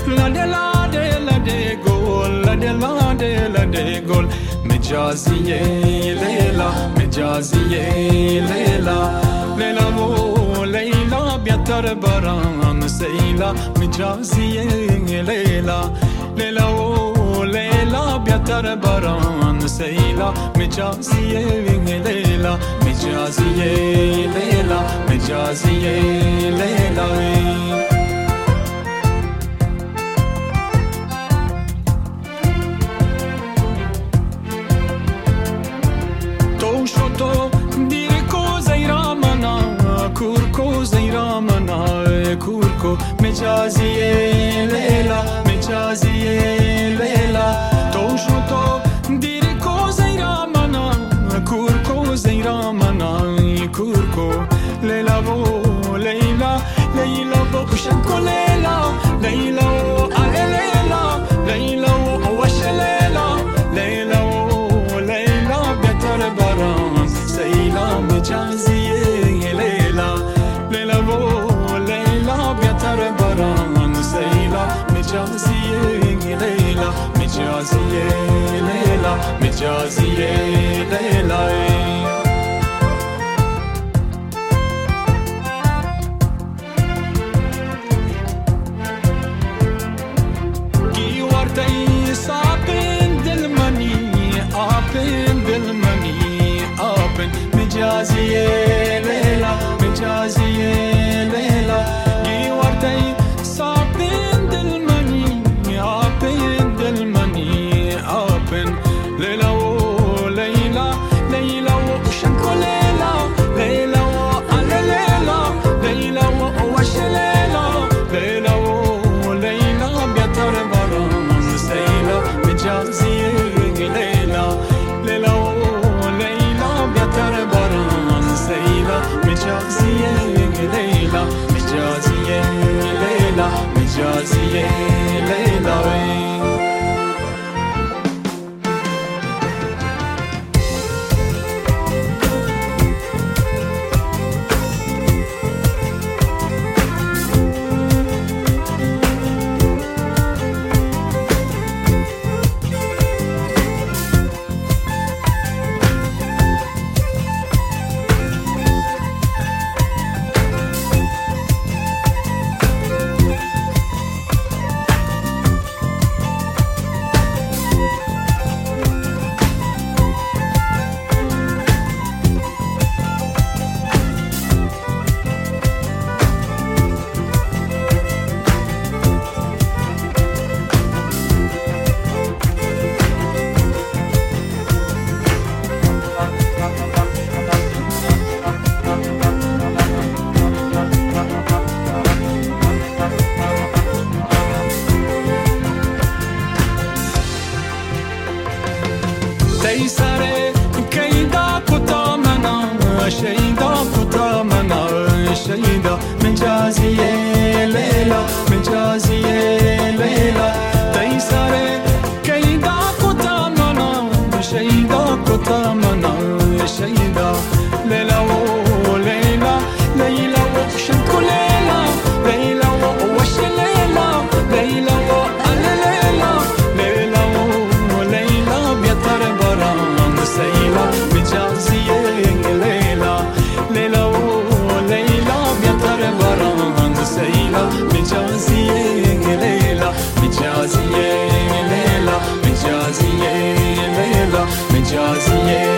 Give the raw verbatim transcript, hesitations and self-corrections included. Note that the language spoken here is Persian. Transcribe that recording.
لا دي لا دي لا دي قول لا دي لا دي لا دي قول مجازية ليلى مجازية ليلى ليلى مو ليلى بيتر بران سيلى مجازية ليلى ليلى مو ليلى بيتر بران سيلى مجازية ليلى مجازية ليلى مجازية ليلى كوركو زيرامنا كوركو مجازية ليلى مجازية ليلى توشو تو ديركو زيرامنا كوركو زيرامنا كوركو ليلى بو ليلى ليلى بو شنكو ليلى ليلى على ليلى ليلى وش ليلى ليلى ليلى بيتر بران سيلى مجازية مجازية ليلى مجازية ليلى مجازية ليلى كي وردي صابن دلمني آبن دلمني آبن مجازية ليلى مجازية ليلى كي وردي مجازية ليلى تيسري كيدا كتامنا شيدا كتامنا شيدا مجازية ليلى مجازية ليلى تيسري كيدا كتامنا شيدا كتامنا شيدا ليلى وليلى ليلى وشنكو ليلى ليلى وش ليلى ليلى وعلى ليلى ليلى وليلى بيتر بران سيلى مجازية ليلى ليلى وليلى بيتر بران سيلى مجازية ليلى مجازية ليلى مجازية ليلى مجازية